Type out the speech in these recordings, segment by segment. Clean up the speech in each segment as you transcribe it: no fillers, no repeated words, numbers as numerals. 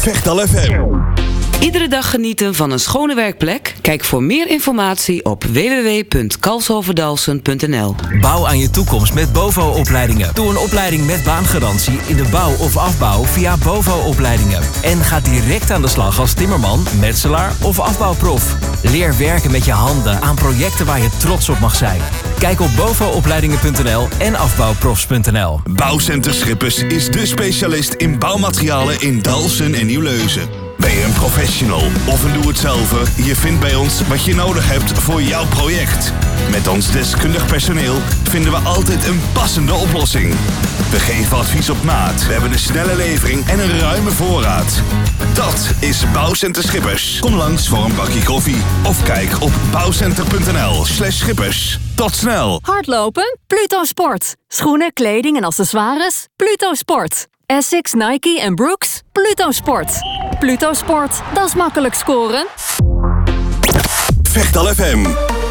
Vechtal FM. Iedere dag genieten van een schone werkplek? Kijk voor meer informatie op www.kalshoverdalsen.nl. Bouw aan je toekomst met BOVO-opleidingen. Doe een opleiding met baangarantie in de bouw of afbouw via BOVO-opleidingen. En ga direct aan de slag als timmerman, metselaar of afbouwprof. Leer werken met je handen aan projecten waar je trots op mag zijn. Kijk op bovoopleidingen.nl en afbouwprofs.nl. Bouwcenter Schippers is de specialist in bouwmaterialen in Dalfsen en Nieuwleusen. Ben je een professional of een doe-het-zelver? Je vindt bij ons wat je nodig hebt voor jouw project. Met ons deskundig personeel vinden we altijd een passende oplossing. We geven advies op maat. We hebben een snelle levering en een ruime voorraad. Dat is Bouwcenter Schippers. Kom langs voor een bakje koffie of kijk op bouwcenter.nl/schippers. Tot snel. Hardlopen? Pluto Sport. Schoenen, kleding en accessoires? Pluto Sport. Essex, Nike en Brooks? Pluto Sport. Pluto Sport, dat is makkelijk scoren. Vechtal FM.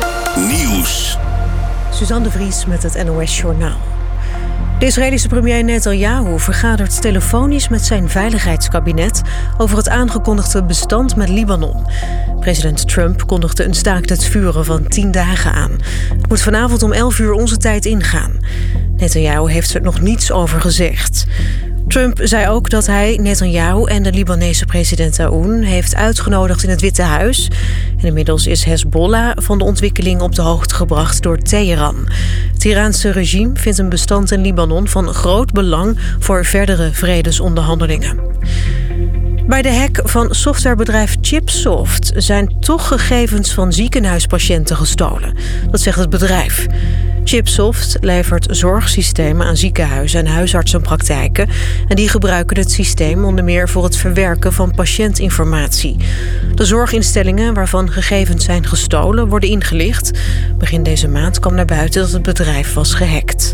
Nieuws. Suzanne de Vries met het NOS Journaal. De Israëlische premier Netanyahu vergadert telefonisch met zijn veiligheidskabinet over het aangekondigde bestand met Libanon. President Trump kondigde een staakt het vuren van 10 dagen aan. Het moet vanavond om 11 uur onze tijd ingaan. Netanyahu heeft er nog niets over gezegd. Trump zei ook dat hij Netanyahu en de Libanese president Aoun heeft uitgenodigd in het Witte Huis. En inmiddels is Hezbollah van de ontwikkeling op de hoogte gebracht door Teheran. Het Iraanse regime vindt een bestand in Libanon van groot belang voor verdere vredesonderhandelingen. Bij de hack van softwarebedrijf Chipsoft zijn toch gegevens van ziekenhuispatiënten gestolen. Dat zegt het bedrijf. Chipsoft levert zorgsystemen aan ziekenhuizen en huisartsenpraktijken. En die gebruiken het systeem onder meer voor het verwerken van patiëntinformatie. De zorginstellingen waarvan gegevens zijn gestolen worden ingelicht. Begin deze maand kwam naar buiten dat het bedrijf was gehackt.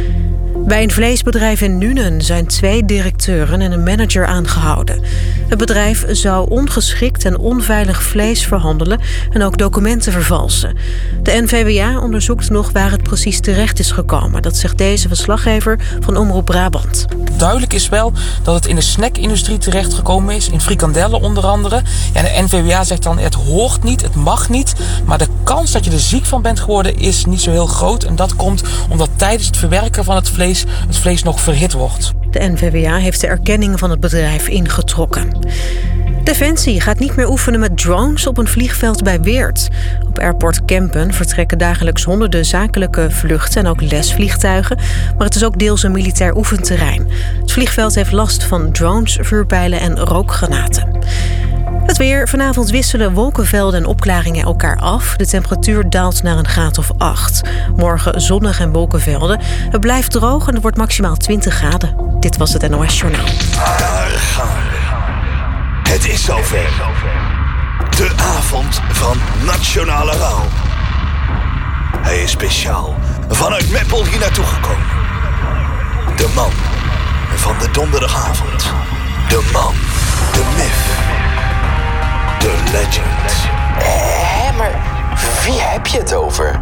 Bij een vleesbedrijf in Nuenen zijn 2 directeuren en een manager aangehouden. Het bedrijf zou ongeschikt en onveilig vlees verhandelen en ook documenten vervalsen. De NVWA onderzoekt nog waar het precies terecht is gekomen. Dat zegt deze verslaggever van Omroep Brabant. Duidelijk is wel dat het in de snackindustrie terechtgekomen is, in frikandellen onder andere. Ja, de NVWA zegt dan het hoort niet, het mag niet, maar de kans dat je er ziek van bent geworden is niet zo heel groot. En dat komt omdat tijdens het verwerken van het vlees nog verhit wordt. De NVWA heeft de erkenning van het bedrijf ingetrokken. Defensie gaat niet meer oefenen met drones op een vliegveld bij Weert. Op Airport Kempen vertrekken dagelijks honderden zakelijke vluchten en ook lesvliegtuigen. Maar het is ook deels een militair oefenterrein. Het vliegveld heeft last van drones, vuurpijlen en rookgranaten. Het weer. Vanavond wisselen wolkenvelden en opklaringen elkaar af. De temperatuur daalt naar een graad of 8. Morgen zonnig en wolkenvelden. Het blijft droog en het wordt maximaal 20 graden. Dit was het NOS Journaal. Daar gaan we. Het is zover. De avond van Nationale Rouw. Hij is speciaal vanuit Meppel hier naartoe gekomen. De man van de donderdagavond. De man, de myth. The Legend. Maar wie heb je het over?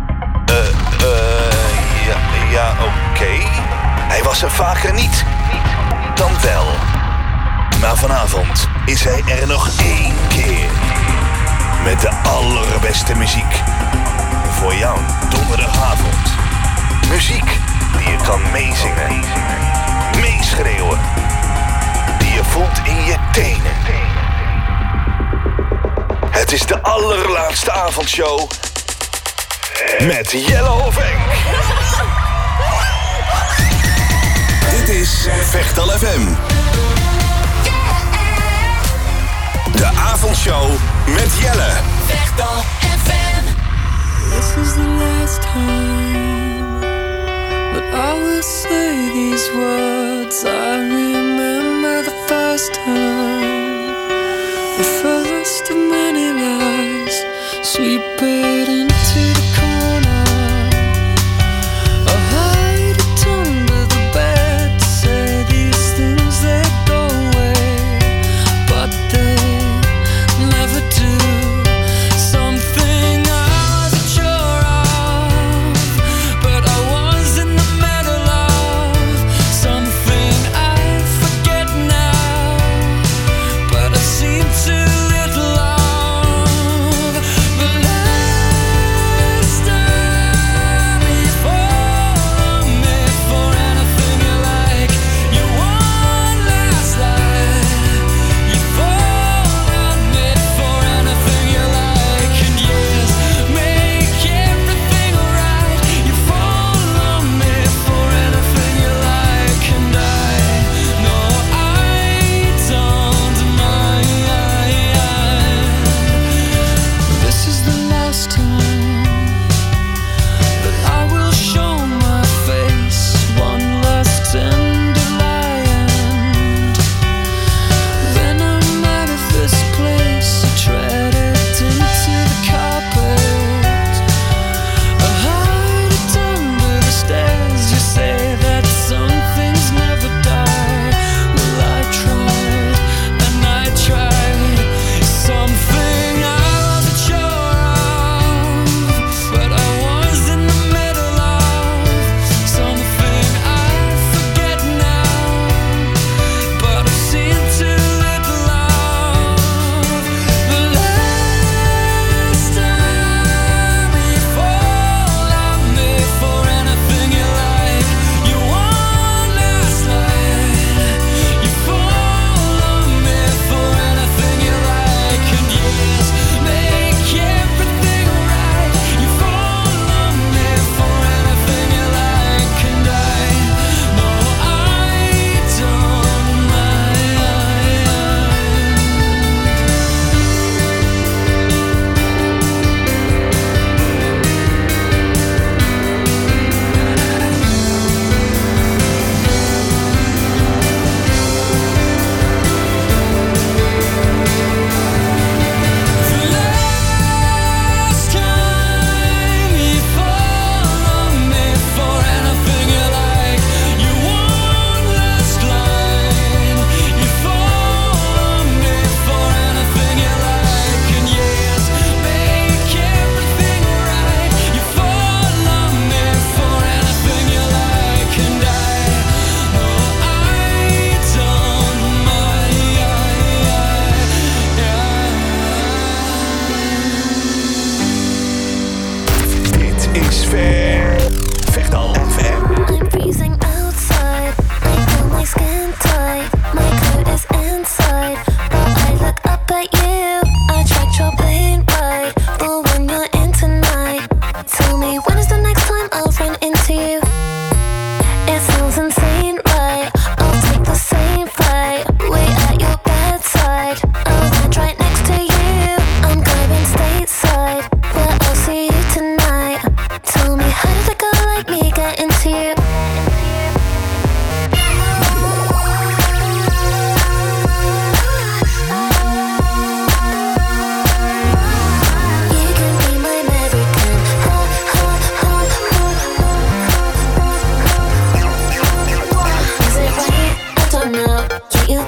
Ja, oké. Hij was er vaker niet. Dan wel. Maar vanavond is hij er nog 1 keer. Met de allerbeste muziek. Voor jou donderdagavond. Muziek die je kan meezingen. Meeschreeuwen. Die je voelt in je tenen. Het is de allerlaatste avondshow met Jelle Hofenk. Dit is Vechtal FM. De avondshow met Jelle. Vechtal FM. This is the last time that I will say these words. I remember the first time, the first of many lies, sweep it into the corner. I hide it under the bed, say these things that go away, but they never do. Something I wasn't sure of, but I was in the middle of something I forget now.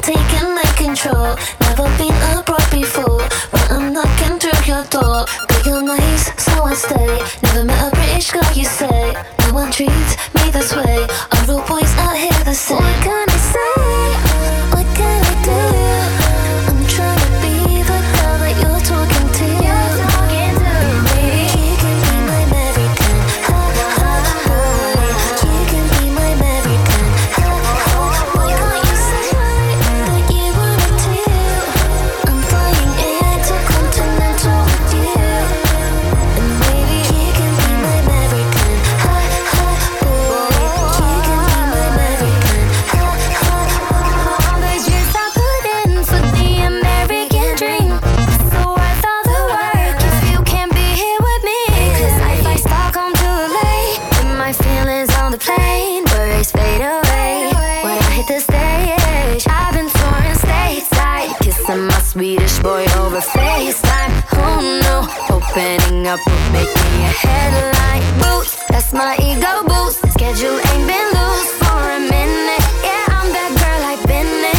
taking my control. Never been abroad before, but I'm knocking through your door. But you're nice, so I stay. Never met a British girl, you say. No one treats me this way. All the boys out here the same. What can I say? What can I do? I'm trying to be the girl that you're talking to. Maybe you can be my American. Ha ha boy. You can be my American. Ha ha. Why can't you say that you wanted to? I'm flying intercontinental with you. And maybe you can be my American. Ha ha boy. You can be my American. Ha ha. All the years I put in for the American dream, so worth all the work if you can't be here with me. 'Cause if I Stockholm to LA, and my feelings on the plane, worries fade away when I hit the stage. I've been touring stateside, kissing my Swedish boy over FaceTime. Oh no, opening up would make me a headline. Boots, that's my ego boost. Schedule ain't been loose for a minute. Yeah, I'm that girl I've been in.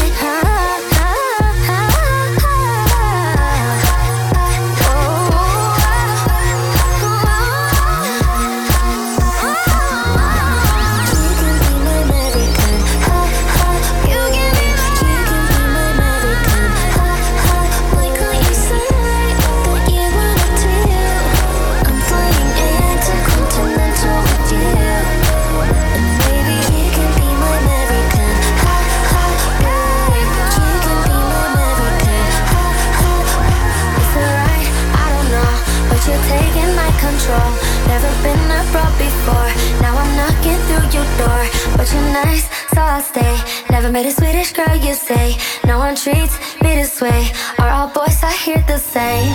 Never been abroad before. Now I'm knocking through your door. But you're nice, so I'll stay. Never met a Swedish girl, you say. No one treats me this way. Are all boys I hear the same?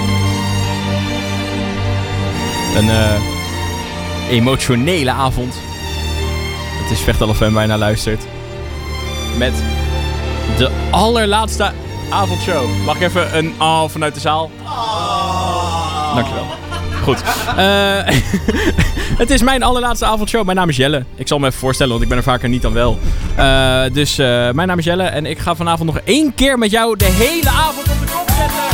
Een emotionele avond. Het is Vechtal FM waar je naar luistert. Met de allerlaatste avondshow. Mag ik even een vanuit de zaal? Dankjewel. Goed. Het is mijn allerlaatste avondshow. Mijn naam is Jelle. Ik zal me even voorstellen, want ik ben er vaker niet dan wel. Dus mijn naam is Jelle en ik ga vanavond nog 1 keer met jou de hele avond op de kop zetten.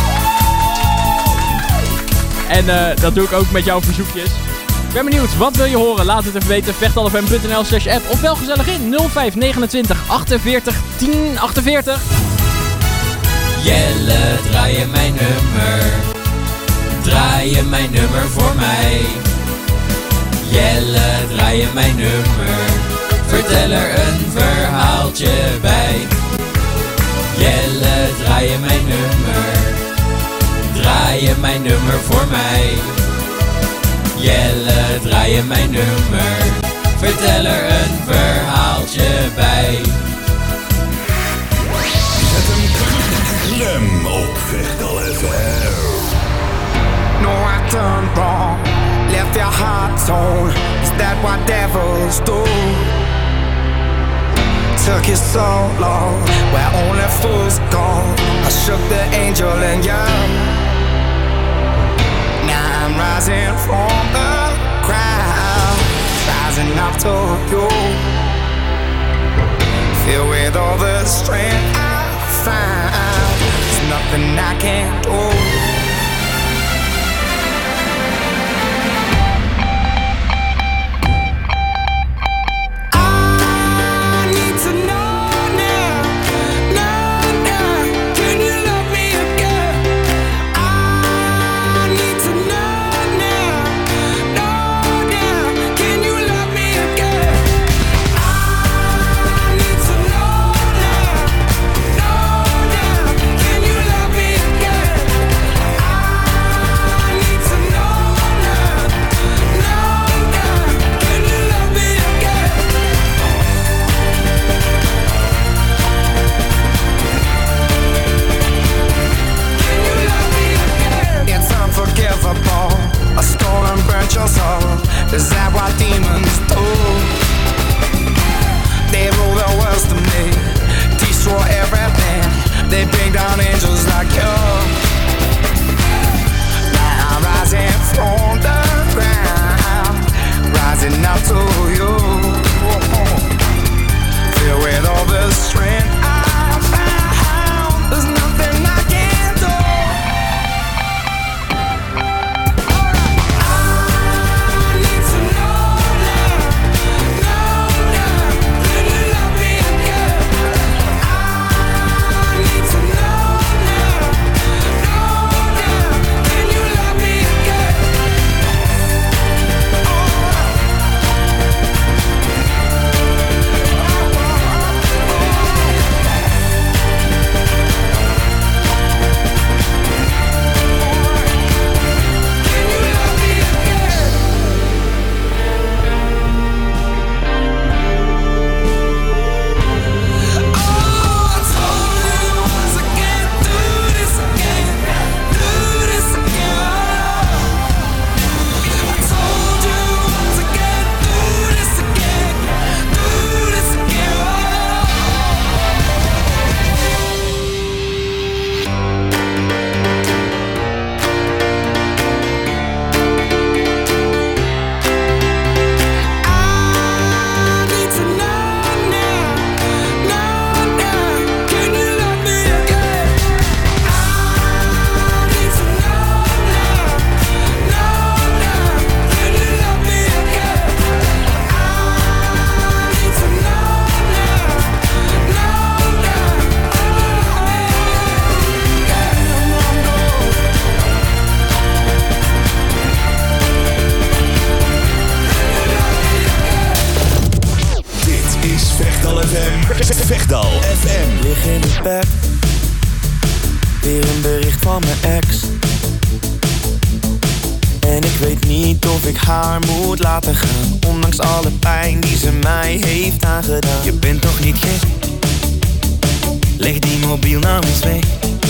En dat doe ik ook met jouw verzoekjes. Ik ben benieuwd, wat wil je horen? Laat het even weten. Vechtalfm.nl/app of wel gezellig in 0529 48 10 48. Jelle, draai je mijn nummer. Draai je mijn nummer voor mij. Jelle, draai je mijn nummer. Vertel er een verhaaltje bij. Jelle, draai je mijn nummer. Draai je mijn nummer voor mij. Jelle, draai je mijn nummer. Vertel er een verhaaltje bij. Zet een klem op Vechtal FM. No, I turned wrong, left your heart torn. Is that what devils do? Took you so long, where only fools go. I shook the angel in you. Now I'm rising from the crowd, rising up to you. Filled with all the strength I find, there's nothing I can't do. het bed. Weer een bericht van mijn ex. En ik weet niet of ik haar moet laten gaan, ondanks alle pijn die ze mij heeft aangedaan. Je bent toch niet gek? Leg die mobiel nou eens weg.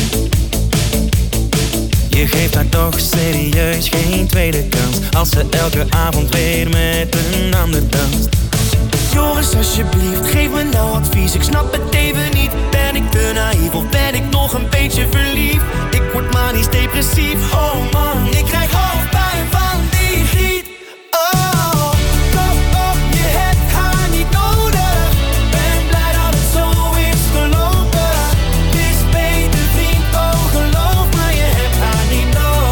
Je geeft haar toch serieus geen tweede kans, als ze elke avond weer met een ander danst. Joris, alsjeblieft, geef me nou advies. Ik snap het even niet. Ben ik te naïef of ben ik nog een beetje verliefd? Ik word manisch depressief. Oh man, ik krijg hoofdpijn van die giet. Oh, klap op, je hebt haar niet nodig. Ben blij dat het zo is gelopen. Het is beter vriend, oh geloof me, je hebt haar niet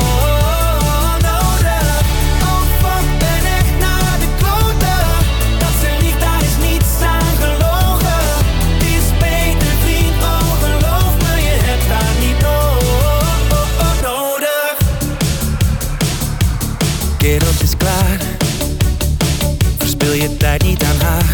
nodig. Oh fuck, ben echt naar de kloten. Dat ze liegt, daar is niets aan gelogen. Het is beter vriend, oh geloof me, je hebt haar niet nodig. Kerel, het is klaar. Verspil je tijd niet aan haar.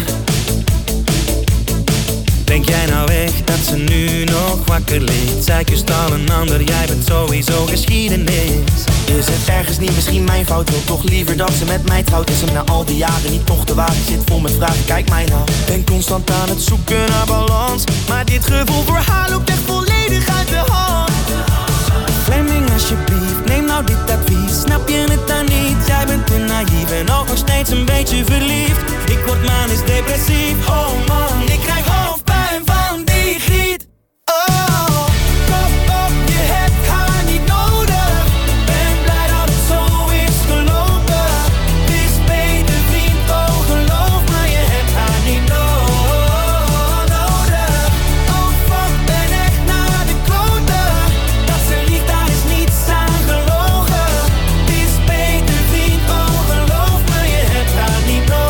Denk jij nou echt dat ze nu nog wakker ligt? Zij kust al een ander, jij bent sowieso geschiedenis. Is het ergens niet misschien mijn fout? Wil toch liever dat ze met mij trouwt? Is hem na al die jaren niet toch te wagen? Zit vol met vragen, kijk mij nou. Ben constant aan het zoeken naar balans, maar dit gevoel voor haar loopt echt volledig uit de hand. Fleming, alsjeblieft, neem nou dit advies. Snap je het dan niet? Jij bent te naïef en ook nog steeds een beetje verliefd. Ik word manisch depressief. Oh man, ik krijg hoofdpijn van die giet. Oh, klap op, je hebt haar niet nodig. Ben blij dat het zo is gelopen. Het is beter vriend, oh geloof me, je hebt haar niet nodig. Oh fuck, ben echt naar de kloten. Dat ze liegt, daar is niets aan gelogen. Het is beter vriend, oh geloof me, je hebt haar niet nodig.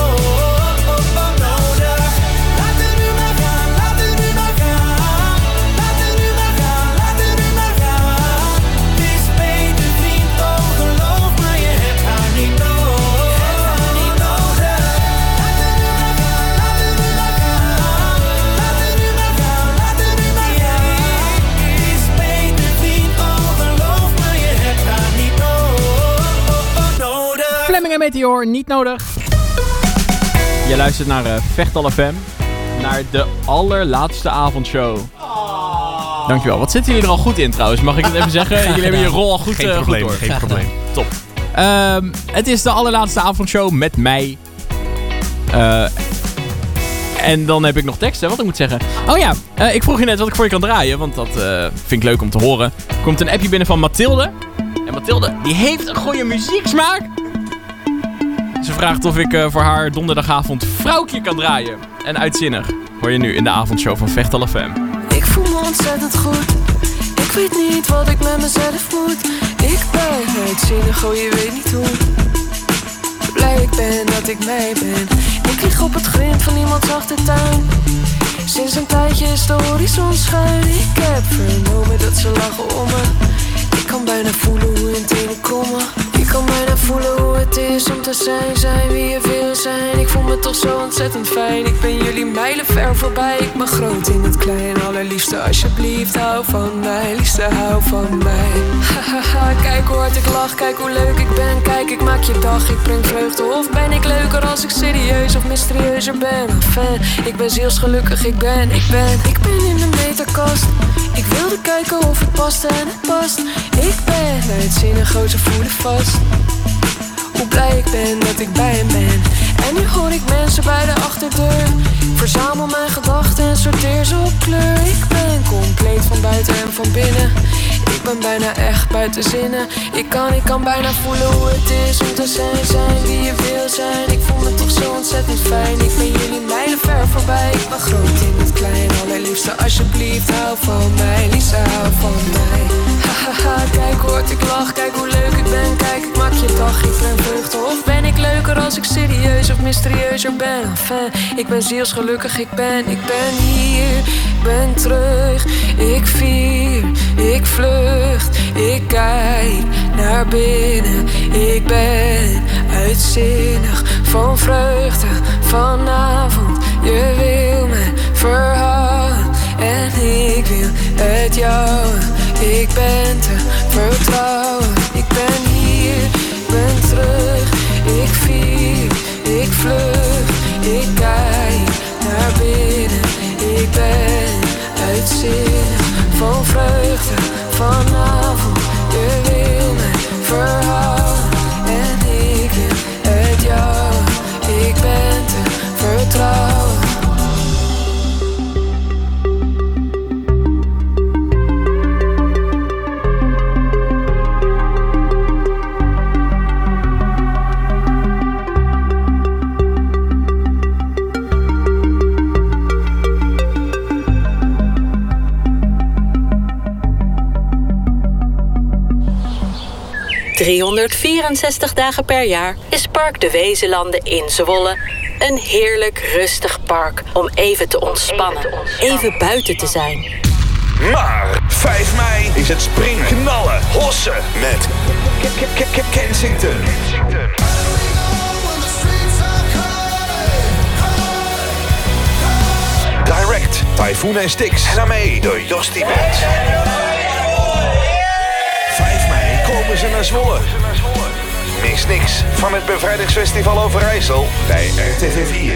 Laat het nu maar gaan, laat het nu maar gaan. Laat het nu maar gaan, laat het nu maar gaan. Het is beter vriend, oh geloof me, je hebt haar niet nodig. Laat het nu maar gaan, laat het nu maar gaan. Laat het nu maar gaan, laat het nu maar gaan. Het is beter vriend, oh geloof me, je hebt haar niet nodig. Fleming en Meteor, niet nodig. Je luistert naar Vechtal FM. Naar de allerlaatste avondshow. Dankjewel. Wat zitten jullie er al goed in trouwens? Mag ik het even zeggen? Jullie hebben je rol al goed, Geen probleem, goed door. geen probleem. Top. Het is de allerlaatste avondshow met mij. En dan heb ik nog teksten, wat ik moet zeggen. Oh ja, ik vroeg je net wat ik voor je kan draaien. Want dat vind ik leuk om te horen. Er komt een appje binnen van Mathilde. En Mathilde, die heeft een goede muzieksmaak. Ze vraagt of ik voor haar donderdagavond Vrouwtje kan draaien. En uitzinnig hoor je nu in de avondshow van Vechtal FM. Ik voel me ontzettend goed. Ik weet niet wat ik met mezelf moet. Ik ben uitzinnig, oh je weet niet hoe blij ik ben dat ik mij ben. Ik lig op het grind van iemands achtertuin. Sinds een tijdje is de horizon schuin. Ik heb vernomen dat ze lachen om me. Ik kan bijna voelen hoe hun tenen krommen. Ik kan bijna voelen hoe het is om te zijn wie je wil zijn. Ik voel me toch zo ontzettend fijn. Ik ben jullie mijlen ver voorbij. Ik ben groot in het klein. Allerliefste alsjeblieft, hou van mij. Liefste, hou van mij. Hahaha, kijk hoe hard ik lach. Kijk hoe leuk ik ben. Kijk, ik maak je dag. Ik breng vreugde. Of ben ik leuker als ik serieus of mysterieuzer ben? Fan, ik ben zielsgelukkig. Ik ben in de meterkast. Ik wilde kijken of het past en het past. Ik ben uitzinnig, oh ze voelen vast hoe blij ik ben dat ik bij hem ben. En nu hoor ik mensen bij de achterdeur. Ik verzamel mijn gedachten en sorteer ze op kleur. Ik ben compleet van buiten en van binnen. Ik ben bijna echt buiten zinnen. Ik kan bijna voelen hoe het is om te zijn wie je wil zijn. Ik voel me toch zo ontzettend fijn. Ik ben jullie mijlen ver voorbij. Ik ben groot in het klein. Allerliefste alsjeblieft, hou van mij. Liefste, hou van mij. Hahaha, kijk hoe hard ik lach. Kijk hoe leuk ik ben. Kijk, ik maak je dag. Ik breng vreugde. Of ben ik leuker als ik serieus of mysterieuzer ben? Enfin, ik ben zielsgelukkig. Ik ben hier. Ik ben terug. Ik vier. Ik vlucht. Ik kijk naar binnen. Ik ben uitzinnig van vreugde. Vanavond, je wil mijn verhaal. En ik wil het jou. Ik ben te vertrouwen. Ik ben hier, ik ben terug. Ik vier, ik vlug. Ik kijk naar binnen. Ik ben uitzinnig van vreugde vanavond. Je wil mijn verhaal en ik wil het jou. Ik ben te vertrouwen. ...364 dagen per jaar is Park de Wezenlanden in Zwolle een heerlijk rustig park om even te ontspannen, even buiten te zijn. Maar 5 mei is het springen, knallen, hossen met Kensington. Direct, Typhoon en Styx. En daarmee de Jostie Band. 5 mei komen ze naar Zwolle. Mis niks van het Bevrijdingsfestival Overijssel bij RTV 4.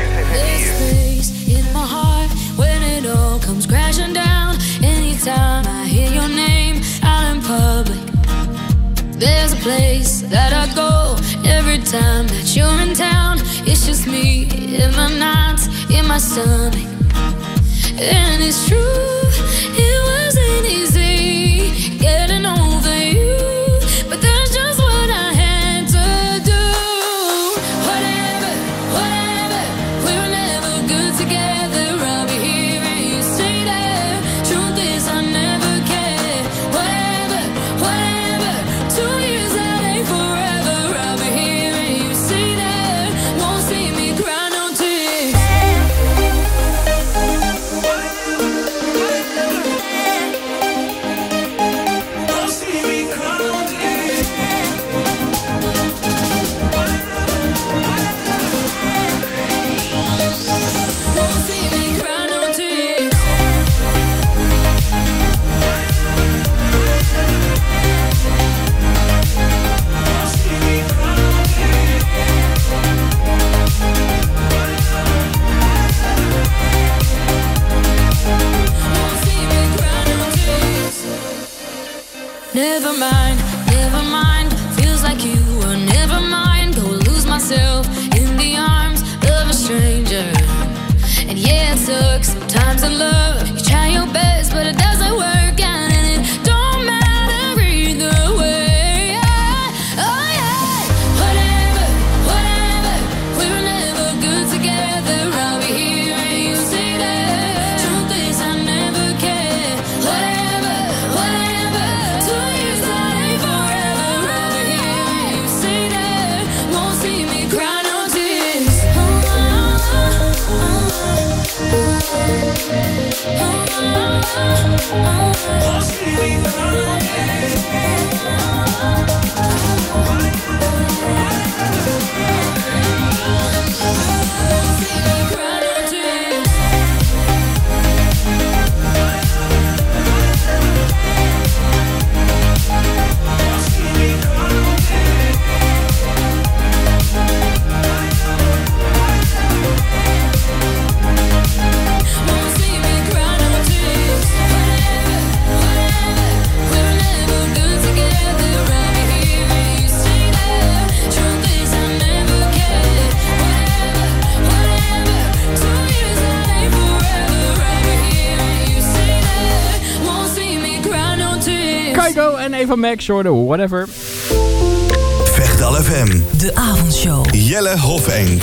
There's a place that I go every time that you're in town. It's just me in my nights, in my stomach. And it's true, it wasn't easy getting over you, but that's just what I had to do. Whatever, whatever, we were never good together. I'll be here and you stay there. Truth is I never cared. Whatever, whatever, 2 years that ain't forever. I'll be here and you stay there. Won't see me cry no tears. Never mind, feels like you were never mind. Go lose myself in the arms of a stranger. And yeah, it sucks sometimes in love. You try your best, but it doesn't work out, and it don't matter either way. Oh yeah, whatever, whatever, we were never good together. I'll be here and you stay there. Truth is I never cared. Whatever, whatever, 2 years that ain't forever. I'll be here and you stay there. Won't see me cry no tears. Kygo en Eva Max, Jordan, whatever. Vechtal FM. De avondshow. Jelle Hofenk.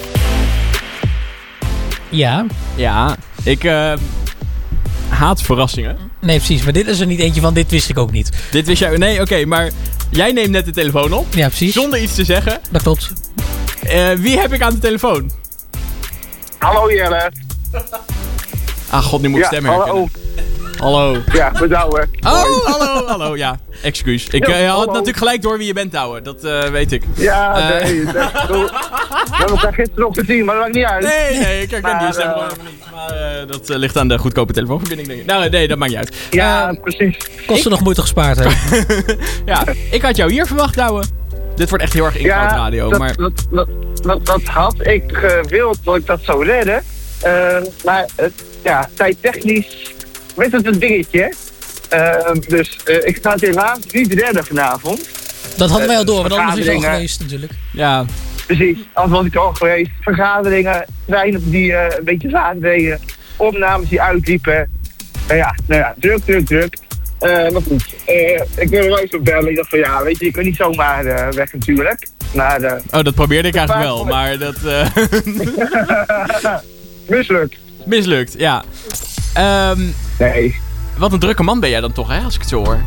Ja. Ja, ik haat verrassingen. Nee, precies. Maar dit is er niet eentje van. Dit wist ik ook niet. Dit wist jij... Nee, oké, maar jij neemt net de telefoon op. Ja, precies. Zonder iets te zeggen. Dat klopt. Wie heb ik aan de telefoon? Hallo Jelle. Ah god, nu moet ik stem herkennen. Hallo. Hallo. Ja, met Douwe. Oh, hallo. hallo, ja. Excuus. Ik had natuurlijk gelijk door wie je bent, ouwe. Dat weet ik. Ja, nee. We hebben elkaar gisteren nog gezien, maar dat maakt niet uit. Nee, ik herken die stem gewoon niet. Maar dat ligt aan de goedkope telefoonverbinding, denk ik. Nou, nee, dat maakt niet uit. Ja, precies. Kost er nog moeite gespaard, hè? Ja, ik had jou hier verwacht, ouwe. Dit wordt echt heel erg ingehoud radio. Dat had ik gewild dat ik dat zou redden. Maar tijdtechnisch werd het een dingetje. Dus ik ga het helaas niet redden vanavond. Dat hadden wij al door, want anders is het al geweest natuurlijk. Ja. Precies, anders was ik al geweest. Vergaderingen, treinen die een beetje laat reden. Opnames die uitliepen. Druk. Maar goed, ik wil er wel eens op bellen. Ik dacht van weet je, je kunt niet zomaar weg natuurlijk. Maar, dat probeerde ik eigenlijk wel, maar dat... Mislukt, ja. Nee. Wat een drukke man ben jij dan toch, hè, als ik het zo hoor.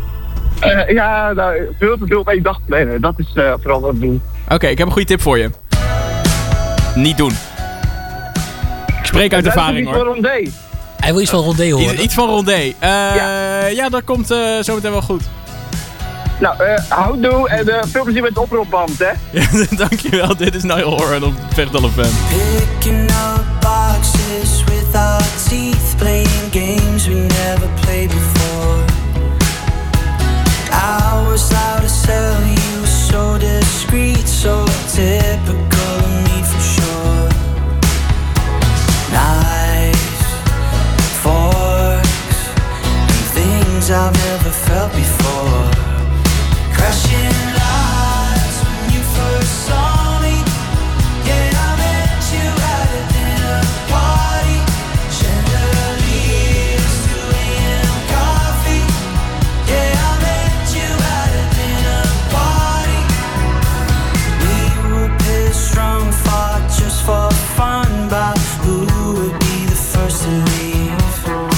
Veel te veel op 1 dag plannen. Dat is vooral wat ik doe. Oké, ik heb een goede tip voor je. Niet doen. Ik spreek uit ervaring, hoor. Hij wil iets van rondé horen. Iets van rondé. Ja, dat komt zometeen wel goed. Nou, houdoe en veel plezier met de oproepband, hè? Ja, dankjewel. Dit is Niall Horan op Vechtal FM. Picking up boxes with our teeth, playing games we never played before. I was loud to sell, you were so discreet, so typical of me for sure. Knives, forks, and things I've never felt before. Crashing lights when you first saw me. Yeah, I met you at a dinner party. Chandeliers, 2 a.m. coffee. Yeah, I met you at a dinner party. We were pissed drunk, fought just for fun about who would be the first to leave.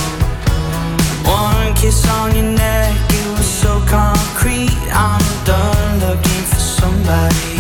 One kiss on your neck, it was so concrete. I'm done looking for somebody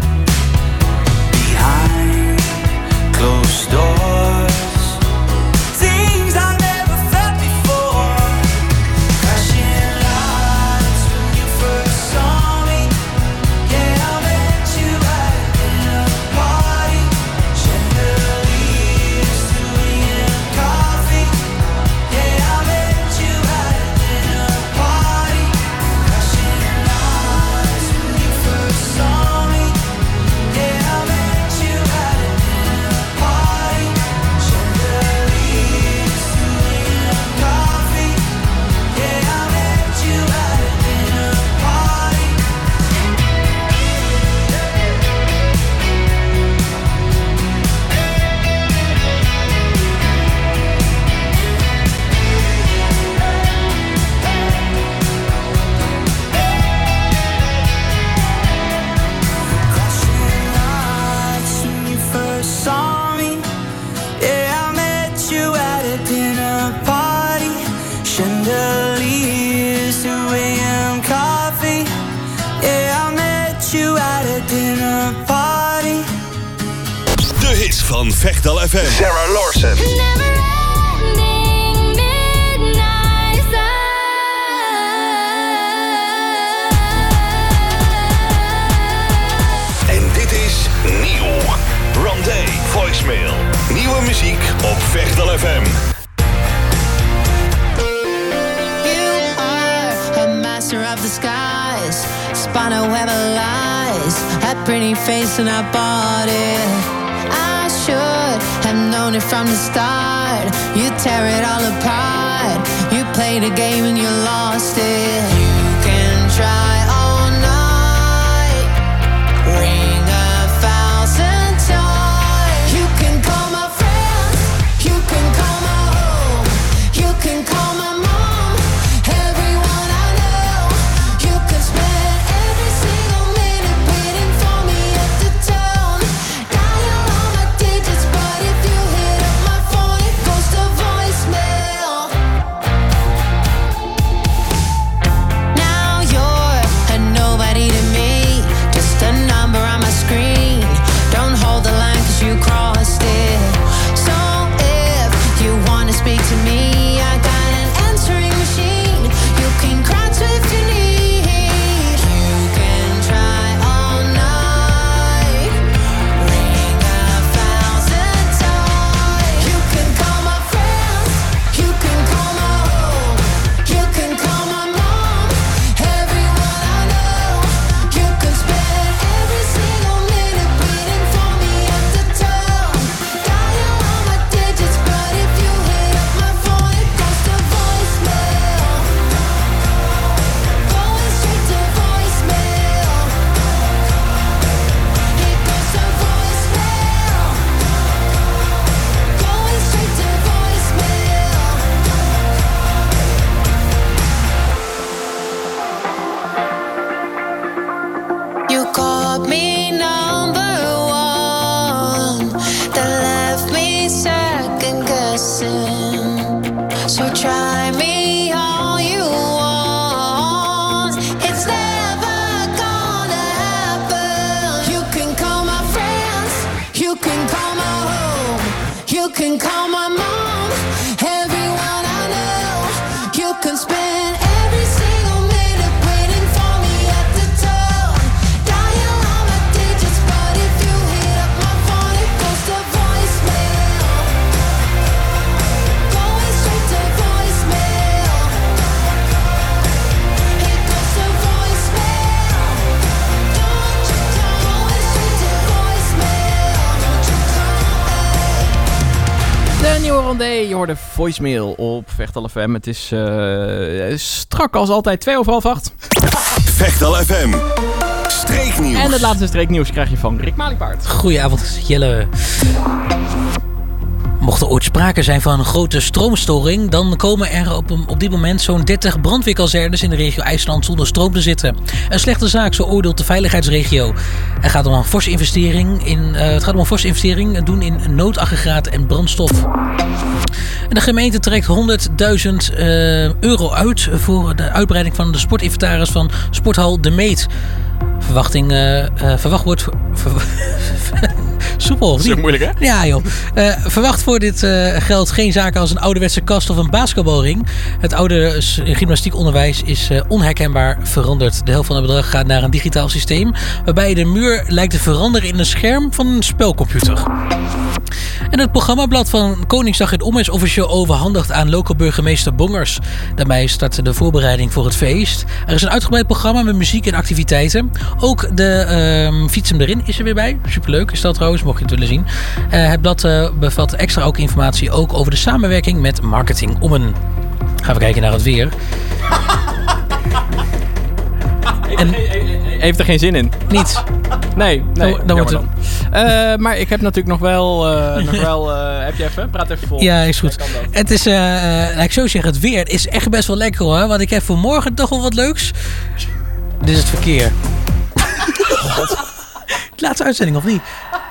behind closed doors. Things I never felt before. Crashing lights when you first saw me. Yeah, I met you at a dinner party. Chandeliers, 2 a.m. coffee. Yeah, I met you at a dinner party. Crashing lights when you first saw me. Yeah, I met you at a dinner party. Chandeliers, 2 a.m. coffee. Yeah, I met you at a dinner party. Crashing lights when you first saw me. Yeah, I met you at a dinner party. Chandeliers, 2 a.m. coffee. Yeah, I met you at a dinner party. De hits van Vechtal FM. Sarah Larsen. En dit is nieuw. Rondé Voicemail. Nieuwe muziek op Vechtal FM. You are a master of the skies, spun a web of lies, a pretty face and a body. I should have known it from the start. You tear it all apart. You played a game and you lost it. You can try all night, ring 1,000 times. You can call my friends, you can call my home, you can call my mom, everyone I know. You can spend every single minute waiting for me at the tone. Dial all my digits, but if you hit up my phone, it goes to voicemail. Now you're can spend every single minute waiting for me at the door. Dial all my digits, but if you hit up my phone, it goes to voicemail. Going straight to voicemail. It goes to voicemail. Don't you call, going straight to voicemail. Don't you call, De nieuwe Rondé, je hoorde voicemail op Vechtal FM. Het is strak als altijd, 7:30. Vechtal FM. Streeknieuws. En het laatste streeknieuws krijg je van Rick Maliepaard. Goedenavond, Jelle. Mocht er ooit sprake zijn van een grote stroomstoring, dan komen er op dit moment zo'n 30 brandweerkazernes in de regio IJsland zonder stroom te zitten. Een slechte zaak, zo oordeelt de veiligheidsregio. Het gaat om een forse investering doen in noodaggregaten en brandstof. En de gemeente trekt €100.000 uit voor de uitbreiding van de sportinventaris van Sporthal De Meet. Verwacht wordt... Soepel, of niet? Dat is moeilijk, hè? Ja, joh. Verwacht voor dit geld geen zaken als een ouderwetse kast of een basketbalring. Het oude gymnastiekonderwijs is onherkenbaar veranderd. De helft van het bedrag gaat naar een digitaal systeem, waarbij de muur lijkt te veranderen in een scherm van een spelcomputer. En het programmablad van Koningsdag in Om is officieel overhandigd aan lokaal burgemeester Bongers. Daarmee start de voorbereiding voor het feest. Er is een uitgebreid programma met muziek en activiteiten. Ook de Fiets hem erin is er weer bij. Superleuk is dat trouwens, mocht je het willen zien. Het blad bevat extra ook informatie ook over de samenwerking met Marketing Ommen. Gaan we kijken naar het weer. En heeft er geen zin in? Niet? Nee, dan wordt het. Maar ik heb natuurlijk nog wel heb je even? Praat even vol. Ja, is goed. Het is, laat ik zo zeggen, het weer is echt best wel lekker hoor. Want ik heb voor morgen toch wel wat leuks. Dit is het verkeer. De laatste uitzending, of niet?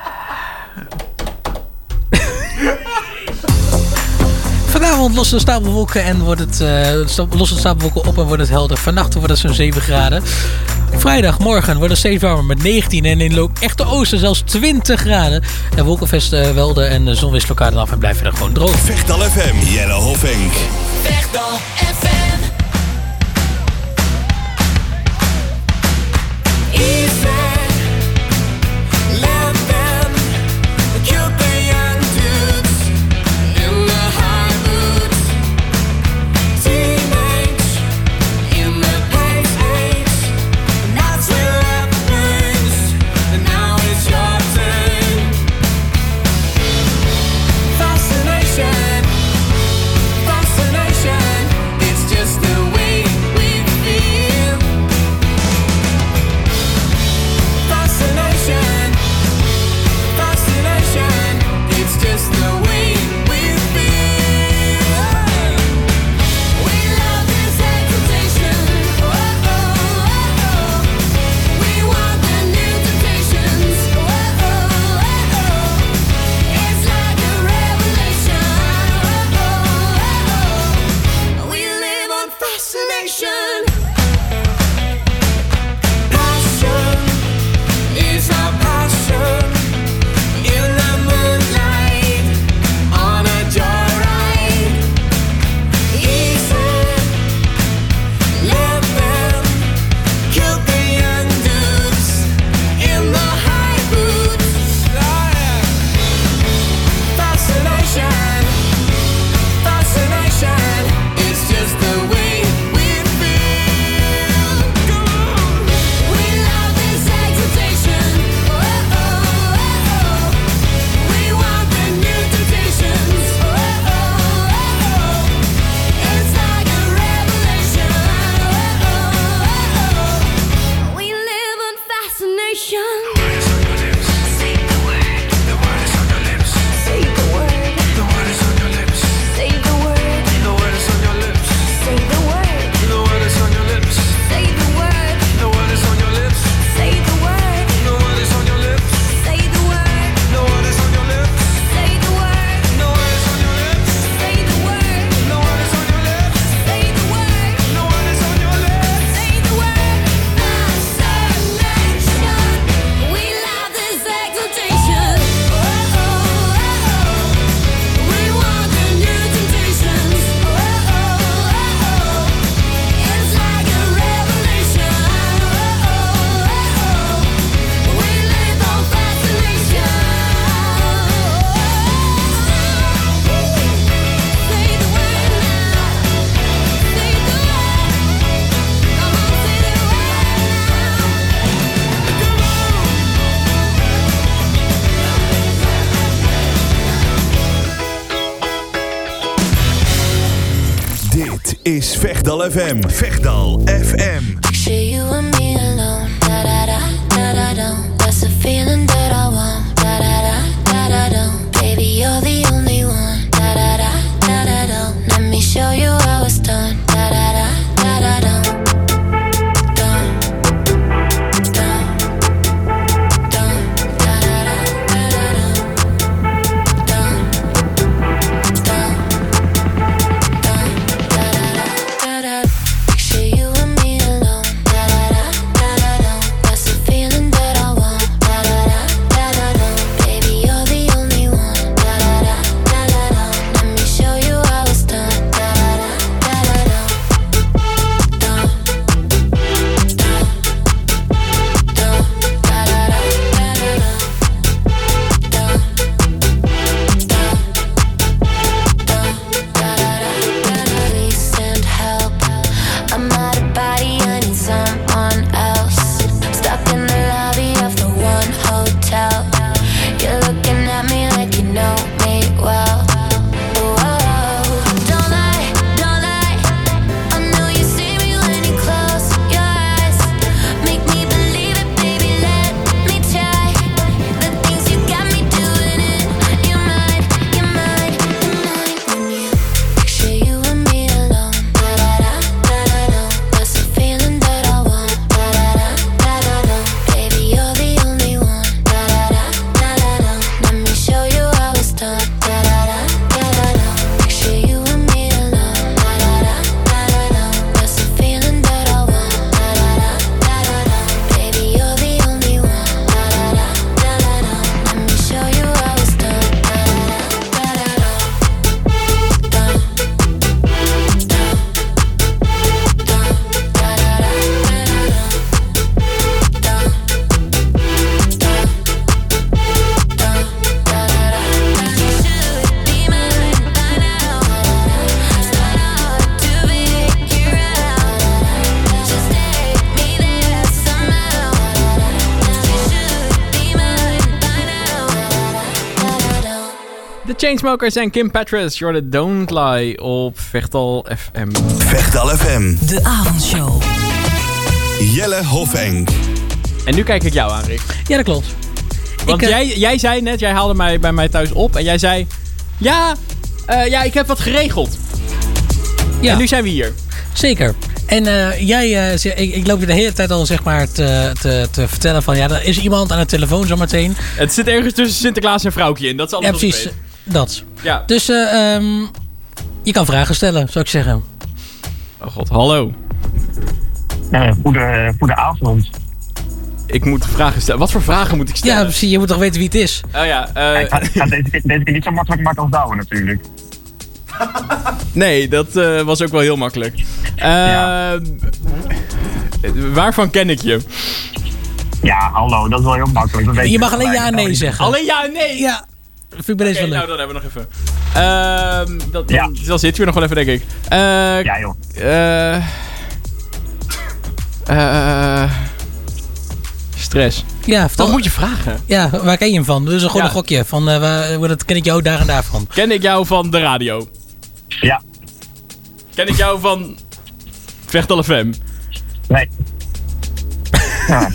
Vanavond lost de stapelwolken en wordt het op en wordt het helder. Vannacht wordt het zo'n 7 graden. Vrijdagmorgen wordt het steeds warmer met 19 en in de echte oosten zelfs 20 graden. En wolkenvesten welden en de zon wisselt elkaar dan af en blijven er gewoon droog. Vechtal FM, Jelle Hofenk. Vechtal FM. Vechtal FM. Vechtal FM. Picture you and me alone. Da da da da da da. That's the feeling that I want. Da da da da da da. Baby, you're the only one. Da da da da da da. Let me show you how it's done. Da da da da da da. Chainsmokers en Kim Petras, Jordan Don't Lie op Vechtal FM. Vechtal FM. De avondshow. Jelle Hofenk. En nu kijk ik jou aan, Rick. Ja, dat klopt. Want jij zei net, jij haalde mij bij mij thuis op en jij zei... Ja, ik heb wat geregeld. Ja. En nu zijn we hier. Zeker. En ik loop je de hele tijd al zeg maar te vertellen van... Ja, er is iemand aan de telefoon zometeen. Het zit ergens tussen Sinterklaas en Vrouwtje in. Dat is alles wat precies. Ik weet. Dat. Ja. Dus je kan vragen stellen, zou ik zeggen. Oh god, hallo. Goedenavond. Ik moet vragen stellen. Wat voor vragen moet ik stellen? Ja, precies. Je moet toch weten wie het is? Oh ja. Ik ga deze keer niet zo makkelijk maken als Douwen natuurlijk. Nee, dat was ook wel heel makkelijk. Waarvan ken ik je? Ja, hallo, dat is wel heel makkelijk. Je mag alleen ja en nee zeggen. Alleen ja en nee? Ja. Vind ik bij deze wel leuk. Nou, dan hebben we nog even. Dan zitten we nog wel even, denk ik. Ja, joh. Stress. Ja, wat moet je vragen? Ja, waar ken je hem van? Dus gewoon een gokje. Van, dat ken ik jou daar en daarvan. Ken ik jou van de radio? Ja. Ken ik jou van Vechtal FM? Nee. Ja.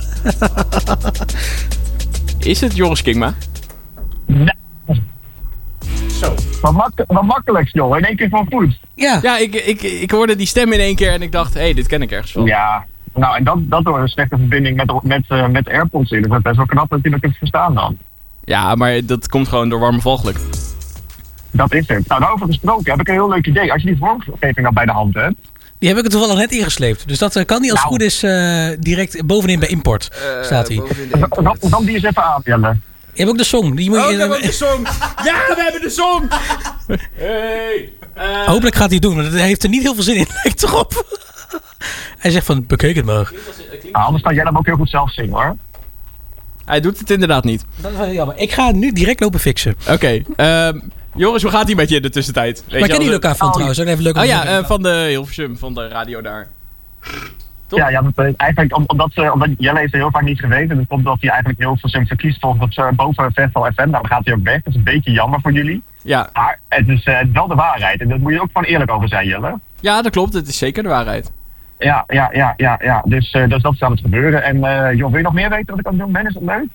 Is het Joris Kingma? Nee. Zo. Wat makkelijk, joh. In één keer van goed. Ja, ik hoorde die stem in één keer en ik dacht, hé, dit ken ik ergens van. Ja. Nou, en dat door een slechte verbinding met AirPods in. Dus dat is best wel knap dat je dat kunt verstaan dan. Ja, maar dat komt gewoon door warme valgeluk. Dat is het. Nou, daarover gesproken heb ik een heel leuk idee. Als je die vormgeving nou bij de hand hebt. Die heb ik er toevallig net ingesleept. Dus dat kan niet als het goed is direct bovenin bij import staat hij. Dan die eens even aanbellen. Je hebt ook de song. Die moet we hebben de song. Ja, we hebben de song. Hey. Hopelijk gaat hij het doen, want hij heeft er niet heel veel zin in. Lijkt erop. Hij zegt van, bekijk het maar. Anders kan jij hem ook heel goed zelf zingen, hoor. Hij doet het inderdaad niet. Dat is wel jammer. Ik ga het nu direct lopen fixen. Oké. Joris, hoe gaat hij met je in de tussentijd? Maar kennen jullie elkaar van trouwens? Even leuk van de Hilversum, van de radio daar. Top? Ja, eigenlijk omdat Jelle is er heel vaak niet geweest. En dat komt dat hij eigenlijk Hilversum verkiest volgens boven Vechtal FM. Nou, dan gaat hij ook weg. Dat is een beetje jammer voor jullie. Ja. Maar het is wel de waarheid. En daar moet je ook gewoon eerlijk over zijn, Jelle. Ja, dat klopt. Het is zeker de waarheid. Ja. Dus dat is aan het gebeuren. En wil je nog meer weten wat ik aan het doen ben? Is dat leuk?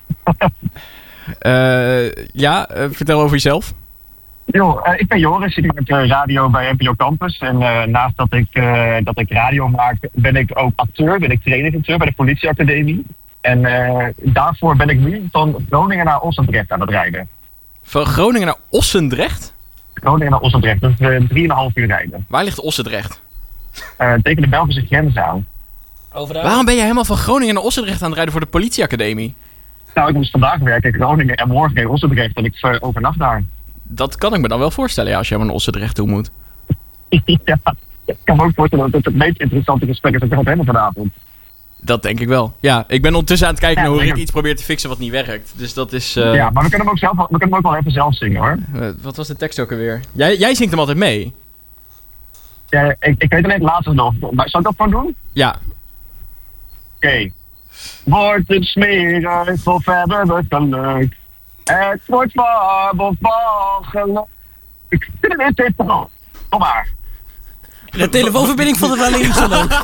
Vertel over jezelf. Ik ben Joris, ik maak radio bij NPO Campus. En naast dat ik radio maak, ben ik ook acteur, ben ik trainingsacteur bij de politieacademie. En daarvoor ben ik nu van Groningen naar Ossendrecht aan het rijden. Van Groningen naar Ossendrecht? Groningen naar Ossendrecht, dus 3,5 uur rijden. Waar ligt Ossendrecht? Tegen de Belgische grens aan. Waarom ben je helemaal van Groningen naar Ossendrecht aan het rijden voor de politieacademie? Nou, ik moest vandaag werken in Groningen en morgen in Ossendrecht en ik overnacht daar. Dat kan ik me dan wel voorstellen, als je helemaal naar Ossendrecht toe moet. Ja, ik kan me ook voorstellen dat het het meest interessante gesprek is dat ik ga hebben vanavond. Dat denk ik wel. Ja, ik ben ondertussen aan het kijken naar hoe ik iets probeer te fixen wat niet werkt. Dus dat is... Ja, maar we kunnen hem ook wel even zelf zingen, hoor. Wat was de tekst ook alweer? Jij zingt hem altijd mee. Ja, ik weet alleen het laatste nog. Maar zal ik dat gewoon doen? Ja. Oké. Wordt het smerig of hebben we geluk? Het wordt warm of walgelijk. Kom maar. De telefoonverbinding vond het wel niet zo leuk.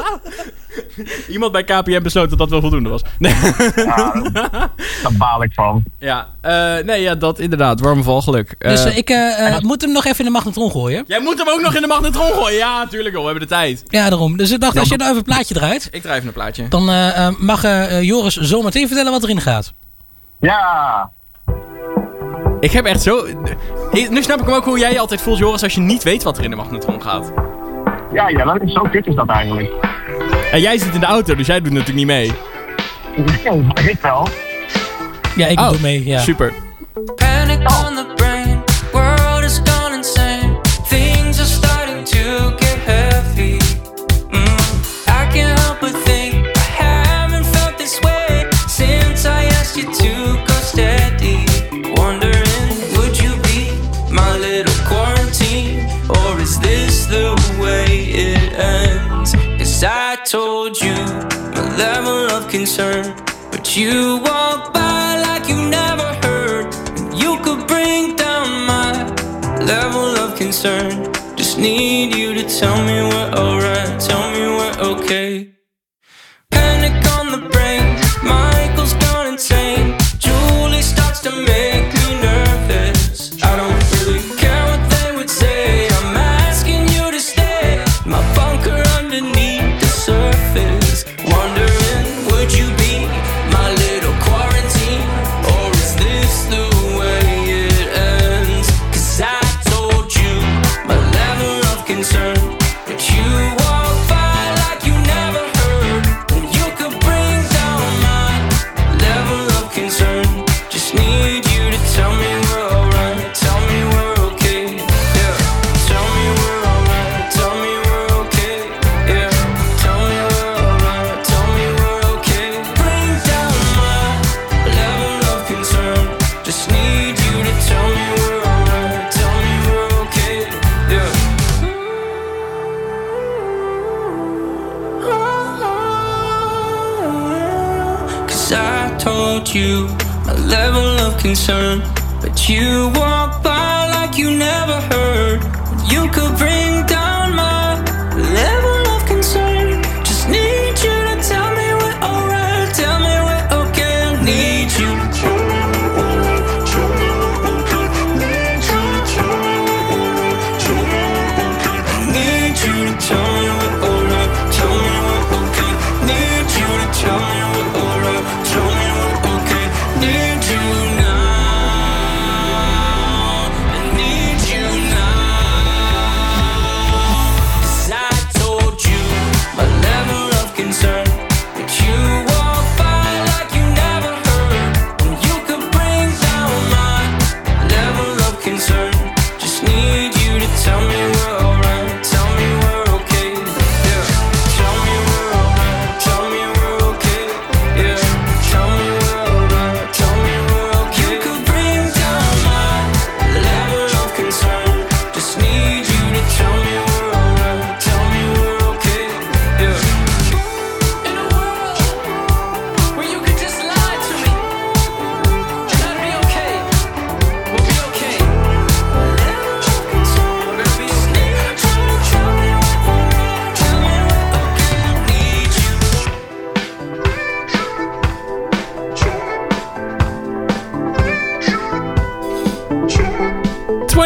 Iemand bij KPN besloot dat dat wel voldoende was. Nee. Ja, daar baal ik van. Ja, dat inderdaad. Warm of walgelijk. Dus ik moet hem nog even in de magnetron gooien. Jij moet hem ook nog in de magnetron gooien? Ja, tuurlijk wel. We hebben de tijd. Ja, daarom. Dus ik dacht, als je nou even een plaatje draait. Ik draai even een plaatje. Dan mag Joris zo meteen vertellen wat erin gaat. Ja. Ik heb echt zo... Nu snap ik hem ook hoe jij je altijd voelt, Joris, als je niet weet wat er in de magnetron gaat. Ja, zo kut is dat eigenlijk. En jij zit in de auto, dus jij doet natuurlijk niet mee. Nee, maar ik wel. Ja, ik doe mee, ja. Super. Panic on the brain, world is gone insane. Things are starting to get heavy. I can't help but think I haven't felt this way since I asked you to go steady. Wondering, would you be my little quarantine? Or is this the way it ends? 'Cause I told you my level of concern, but you walk by like you never heard. And you could bring down my level of concern. Just need you to tell me we're alright, tell me we're okay. Panic on the brain, Michael's gone insane. Julie starts to make me nervous. I don't really care what they would say. I'm asking you to stay, my bunker underneath the surface. Wondering, would you be my little quarantine? Or is this the way it ends? 'Cause I told you my level of concern, but you walk by like you never heard. And you could bring down my level of concern. Just need you to tell me we're alright, tell me we're okay. Yeah, tell me we're alright, tell me we're okay. Yeah, tell me we're alright, tell me we're okay. Bring down my level of concern. Just need you to tell me we're alright, tell me we're okay. Yeah. 'Cause I told you my level of concern, but you walk by like you never heard. You could bring down my level of concern. Just need you to tell me we're alright, tell me we're okay. I need you. I need you to tell me we're alright, tell me we're okay. Need you to tell me we're alright, tell me we're okay. Need you now, I need you now.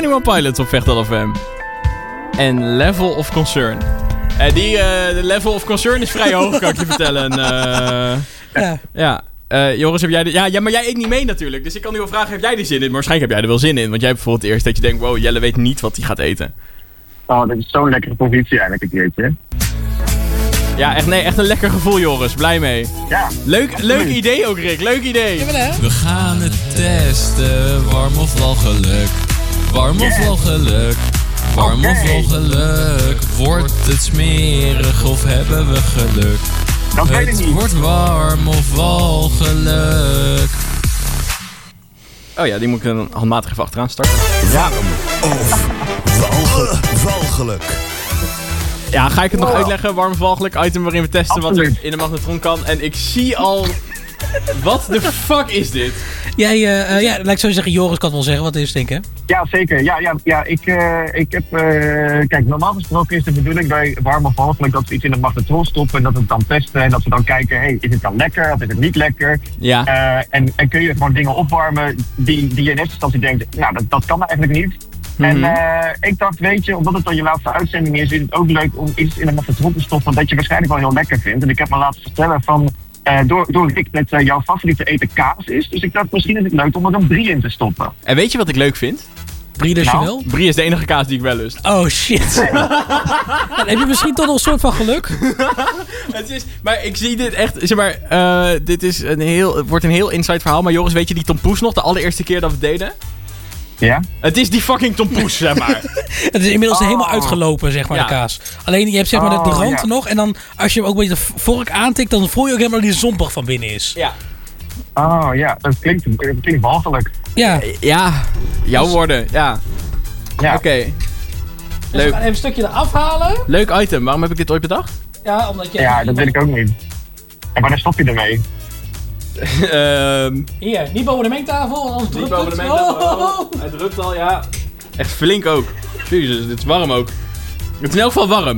21 Pilots op Vechtdal FM. En Level of Concern. De Level of Concern is vrij hoog, kan ik je vertellen. Ja. Joris, heb jij ja, maar jij eet niet mee natuurlijk. Dus ik kan nu wel vragen, heb jij er zin in? Maar waarschijnlijk heb jij er wel zin in. Want jij hebt bijvoorbeeld eerst dat je denkt, wow, Jelle weet niet wat hij gaat eten. Oh, dat is zo'n lekkere positie eigenlijk, het diertje. Ja, echt een lekker gevoel, Joris. Blij mee. Ja. Leuk idee ook, Rick. Leuk idee. We gaan het testen. Warm of walgeluk. Warm of walgeluk. Warm of walgeluk. Wordt het smerig of hebben we geluk? Dat weet ik niet. Het wordt warm of walgeluk. Oh ja, die moet ik dan handmatig even achteraan starten. Warm of walgeluk. Ja, ga ik het nog uitleggen? Warm of walgeluk, item waarin we testen wat er in de magnetron kan. En ik zie al... Wat de fuck is dit? Laat ik zo zeggen, Joris kan wel zeggen wat het is, denk ik. Ja, zeker. Ja, ik heb... kijk, normaal gesproken is de bedoeling bij warm of walgeluk dat we iets in de magnetron stoppen en dat we het dan testen en dat we dan kijken, is het dan lekker of is het niet lekker? Ja. En kun je gewoon dingen opwarmen die je in eerste instantie denkt, nou, dat kan eigenlijk niet. En ik dacht, weet je, omdat het dan je laatste uitzending is het ook leuk om iets in de magnetron te stoppen dat je waarschijnlijk wel heel lekker vindt. En ik heb me laten vertellen van... door Rick dat jouw favoriete eten kaas is. Dus ik dacht, misschien is het leuk om er een brie in te stoppen. En weet je wat ik leuk vind? Brie de Chanel? Brie is de enige kaas die ik wel lust. Oh shit. Dan heb je misschien toch nog een soort van geluk? Maar ik zie dit echt, zeg maar, dit wordt een heel inside verhaal. Maar Joris, weet je die tompoes nog? De allereerste keer dat we het deden? Ja? Het is die fucking tompoes, zeg maar. Het is inmiddels helemaal uitgelopen, zeg maar, de kaas. Alleen, je hebt zeg maar de rand nog. En dan, als je hem ook met de vork aantikt, dan voel je ook helemaal dat die zompig van binnen is. Ja. Oh ja, dat klinkt walgelijk. Ja. Ja, jouw woorden, ja. Oké. Dus Leuk. we gaan even een stukje eraf halen. Leuk item, waarom heb ik dit ooit bedacht? Ja, omdat je... Ja, dat weet ik ook niet. En wanneer stop je ermee? Hier, niet boven de mengtafel, anders drupt het. Niet boven de mengtafel. Hij drupt al, ja. Echt flink ook. Jezus, dit is warm ook. Het is in elk geval warm.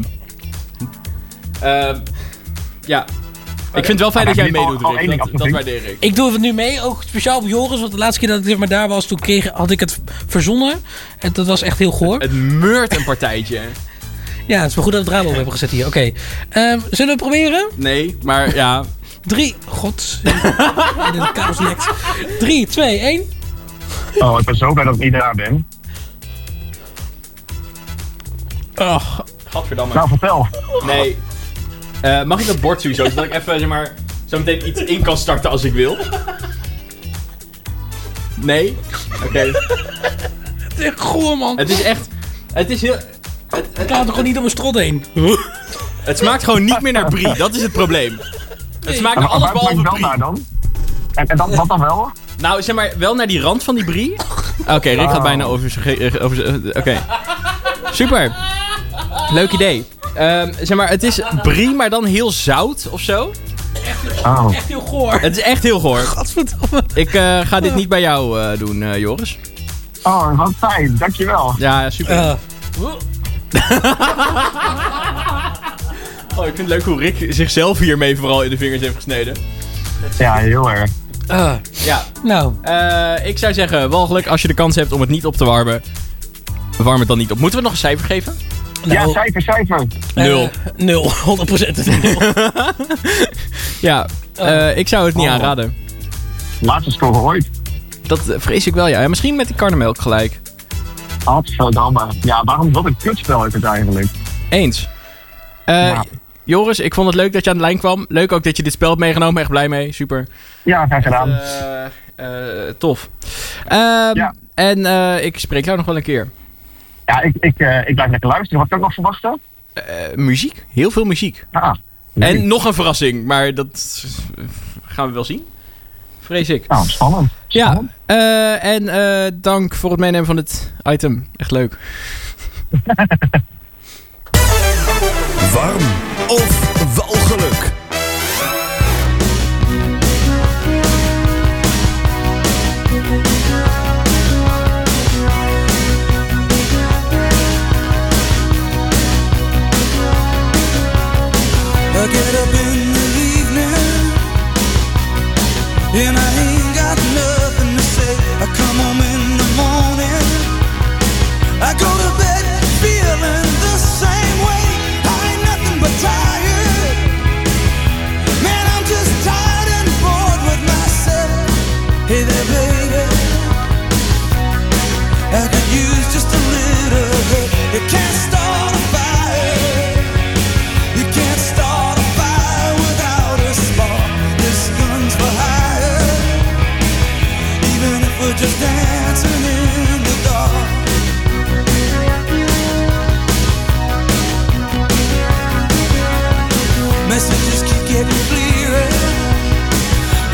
Ja. Ik vind het wel fijn dat jij meedoet, Rick. Dat waardeer ik. Ik doe het nu mee, ook speciaal op Joris. Want de laatste keer dat ik daar was, toen had ik het verzonnen. En dat was echt heel goor. Het meurt een partijtje. Ja, het is wel goed dat we het raam op hebben gezet hier. Oké. Zullen we het proberen? Nee, maar ja. 3, god. De chaos lekt. 3, 2, 1. Oh, ik ben zo blij dat ik niet daar ben. Oh, gadverdamme. Nou, vertel. Nee. Mag ik dat bord sowieso, zodat ik even, zeg maar, zo meteen iets in kan starten als ik wil? Nee? Oké. Het is echt goor, man. Het is echt... Het is heel... Het gaat er gewoon niet om een strot heen. Het smaakt gewoon niet meer naar brie, dat is het probleem. Het smaakt naar alles behalve brie. Naar dan? En dan, wat dan wel? Nou, zeg maar, wel naar die rand van die brie. Oké, Rick gaat bijna over Oké. Super. Leuk idee. Zeg maar, het is brie, maar dan heel zout of zo. Echt heel goor. Het is echt heel goor. Godverdomme. Ik ga dit niet bij jou doen, Joris. Oh, wat fijn. Dankjewel. Ja, super. Oh, ik vind het leuk hoe Rick zichzelf hiermee vooral in de vingers heeft gesneden. Ja, heel erg. Ja. Nou. Ik zou zeggen, walgelijk, als je de kans hebt om het niet op te warmen, warm het dan niet op. Moeten we nog een cijfer geven? Nou, ja, cijfer. 0. 0, 100% 0. Ja, ik zou het niet aanraden. Laatste score ooit. Dat vrees ik wel, ja. Misschien met die karnemelk gelijk. Godverdamme. Ja, waarom wat een kutspel is het eigenlijk? Eens. Joris, ik vond het leuk dat je aan de lijn kwam. Leuk ook dat je dit spel hebt meegenomen. Echt blij mee. Super. Ja, graag gedaan. Tof. En ik spreek jou nog wel een keer. Ja, ik blijf lekker luisteren. Wat kan ik nog verwachten? Muziek. Heel veel muziek. En nog een verrassing. Maar dat gaan we wel zien. Vrees ik. Nou, spannend. Ja. En dank voor het meenemen van dit item. Echt leuk. Warm of walgeluk? I get up in the evening and I ain't got nothing to say. I come home in the morning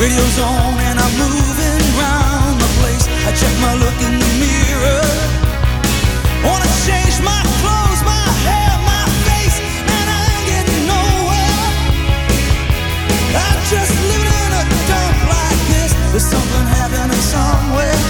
Radio's on and I'm moving round the place. I check my look in the mirror. Wanna change my clothes, my hair, my face, and I ain't getting nowhere. I'm just living in a dump like this. There's something happening somewhere.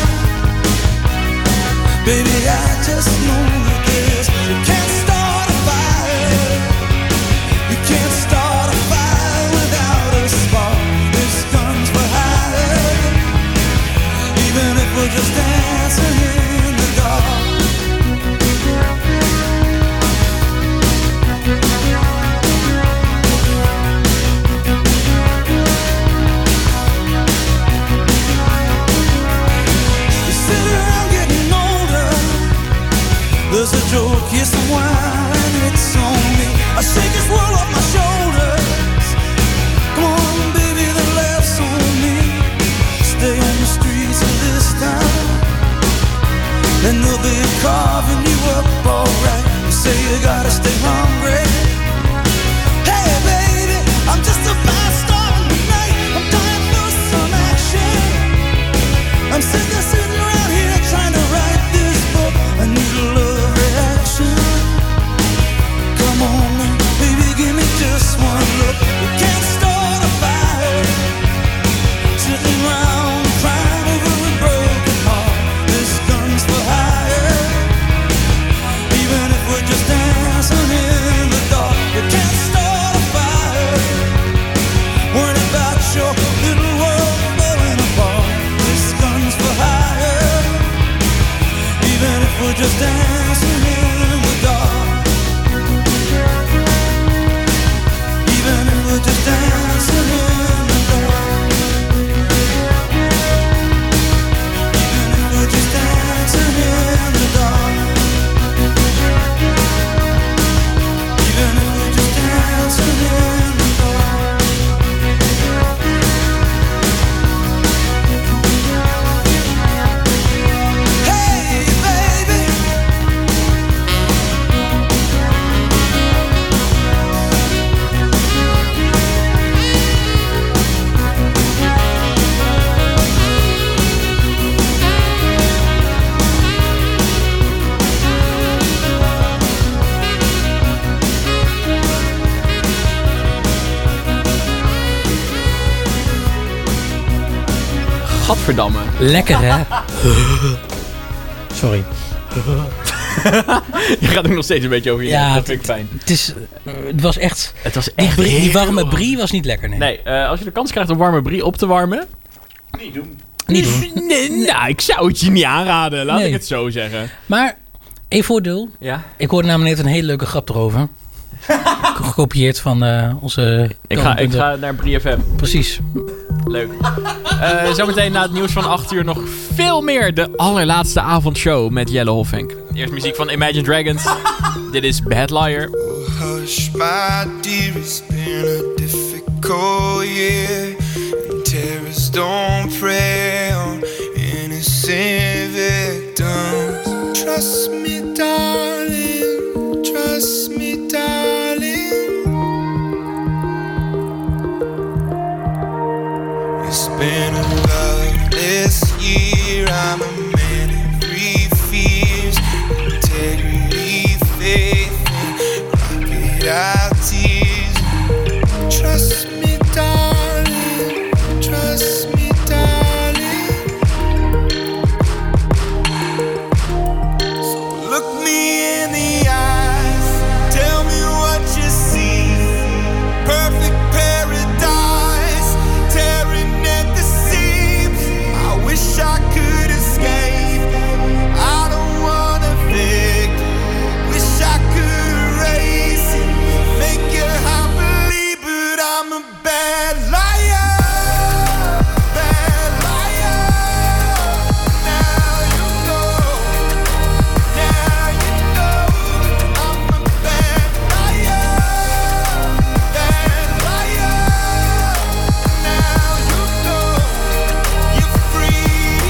Baby, I just know that this. You can't start a fire. You can't start a fire without a spark. This gun's for hire. Even if we're just dancing in the dark. There's a joke, here's some wine, it's on me. I shake this world off my shoulders. Come on, baby, the laughs on me. Stay on the streets of this town, and they'll be carving you up alright. You say you gotta stay hungry. Hey, baby, I'm just a fast star tonight. I'm dying for some action. I'm sitting around here trying to write this book. I need a love reaction. Come on, baby, give me just one look. We can't start a fire. Sitting around crying over a broken heart. This gun's for hire. Even if we're just dancing in the dark. We can't start a fire. Worrying about your little world falling apart. This gun's for hire. Even if we're just dancing in the dark. Even if we're just dancing in the dark. Even if we're just dancing in the dark. Even if we're just dancing in the dark. Hey, baby. Gadverdamme. Lekker, hè? Sorry. Je gaat ook nog steeds een beetje over je Ja, dat vind ik fijn. Het was echt... Die warme brie was niet lekker, nee. Nee, als je de kans krijgt om warme brie op te warmen... Niet doen. Nee, nou, ik zou het je niet aanraden. Laat ik het zo zeggen. Maar, één voordeel. Ja? Ik hoorde namelijk net een hele leuke grap erover. Gekopieerd van onze... Ik ga naar 3FM. Precies. Leuk. Zometeen na het nieuws van 8 uur nog veel meer. De allerlaatste avondshow met Jelle Hofvenk. Eerst muziek van Imagine Dragons. Dit is Bad Liar. Hush, my dear, it's been a difficult year. And terrorists don't prey on innocent victims. Trust me, darling. Trust me, darling. It's been a loveless year. I'm a man in 3 fears. Integrity, faith, and crocodile tears. Trust me, darling. Trust me, darling. So look me in the eyes. Tell me what you see. Perfect paradise. Tearing at the seams. I wish I could escape. I don't wanna think. Wish I could erase it. Make your heart believe, but I'm a bad liar. Bad liar. Now you know. Now you know. I'm a bad liar. Bad liar. Now you know. You're free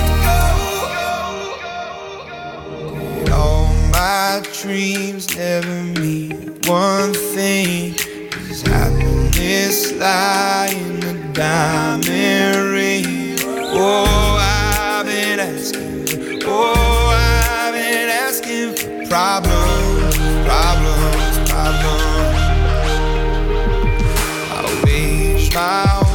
to go. All my dreams never mean one thing. 'Cause happiness lie in the diamond ring. now.